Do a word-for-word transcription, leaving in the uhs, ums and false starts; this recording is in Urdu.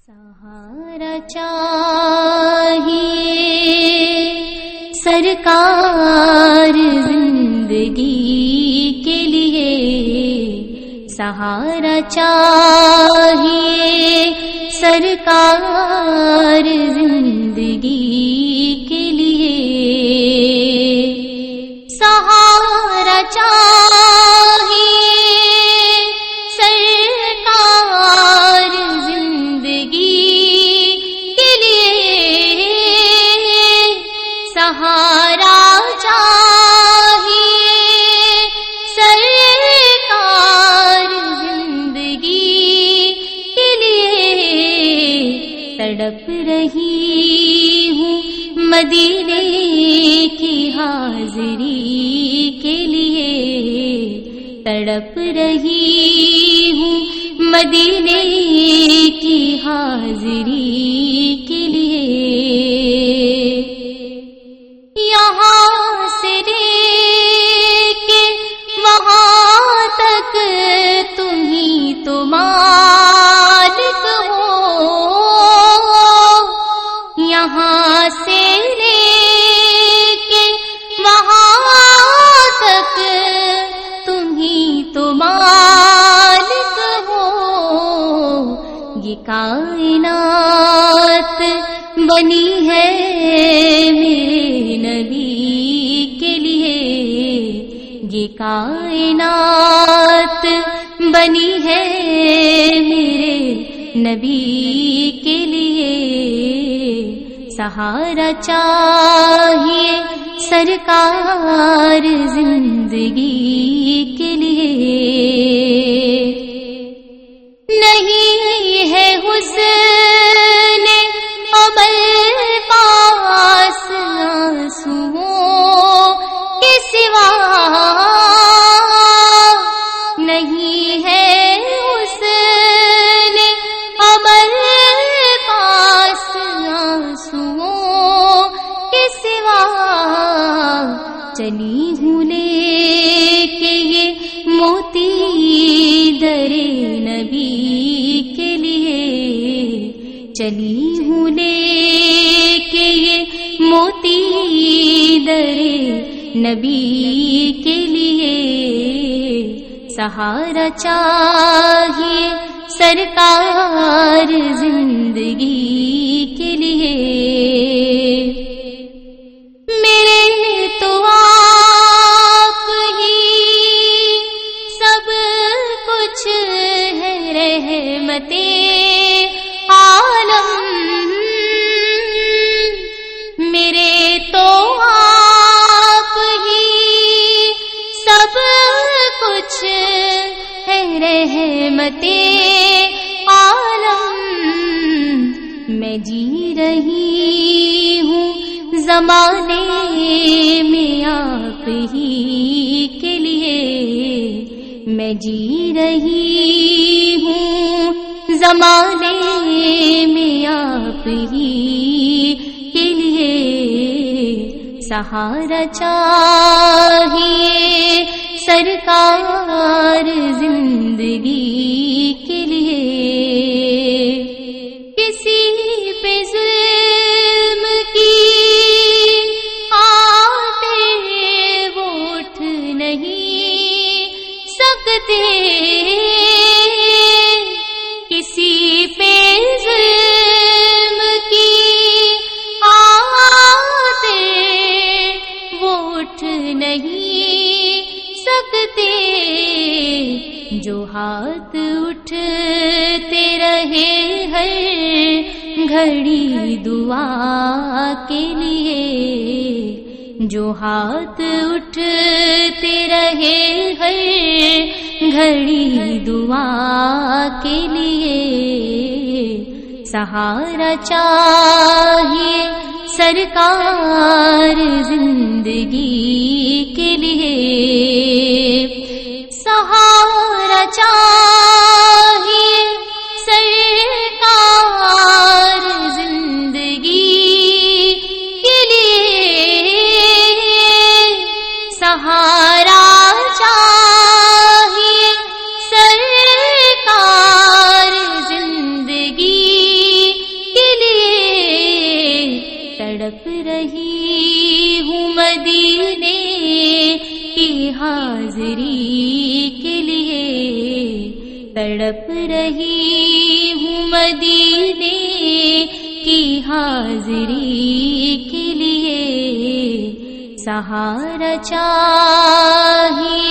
سہارا چاہیے سرکار زندگی کے لیے، سہارا چاہیے سرکار زندگی کے لیے، سہارا چاہیے سرکار زندگی کے لیے، سہارا چاہیے سرکار زندگی کے لیے، تڑپ رہی ہوں مدینے کی حاضری کے لیے، تڑپ رہی ہوں مدینے کی حاضری کے لیے، یہاں سے لے کے وہاں تک تم ہی تو مالک ہو، یہاں سے لے کے وہاں تک تم ہی تو مالک ہو، یہ کائنات بنی ہے میرے نبی کے لیے، یہ کائنات بنی ہے میرے نبی کے لیے، سہارا چاہیے سرکار زندگی کے لیے، نہیں ہے حسن عمل پاس آنسوؤں کے سوا، نہیں ہے حسن عمل پاس آنسوؤں کے سوا، چلی ہوں لے کے یہ موتی در نبی کے لیے، چلی ہوں لے کے یہ موتی در نبی کے لیے، سہارا چاہیے سرکار زندگی کے لیے، میرے تو آپ ہی سب کچھ ہے، رحمتِ عالم میرے تو آپ ہی سب کچھ ہے، رحمتِ عالم میں جی رہی ہوں زمانے میں آپ ہی کے لیے، میں جی رہی ہوں زمانے میں آپ ہی کے لیے، سہارا چاہیے سرکار زندگی کے لیے، کسی پہ ظلم کی آتے وہ اٹھ نہیں سکتے، کسی پہ ظلم کی آتے وہ اٹھ نہیں سکتے، جو ہاتھ اٹھتے رہے ہر گھڑی دعا کے لیے، جو ہاتھ اٹھتے رہے ہر گھڑی دعا کے لیے، سہارا چاہیے سرکار زندگی کے لیے، سہارا چاہیے سرکار زندگی کے لیے، سہارا چاہیے سرکار زندگی تڑپ رہی ہوں مدینے کی حاضری کے لیے، تڑپ رہی ہوں مدینے کی حاضری کے لیے، سہارا چاہیے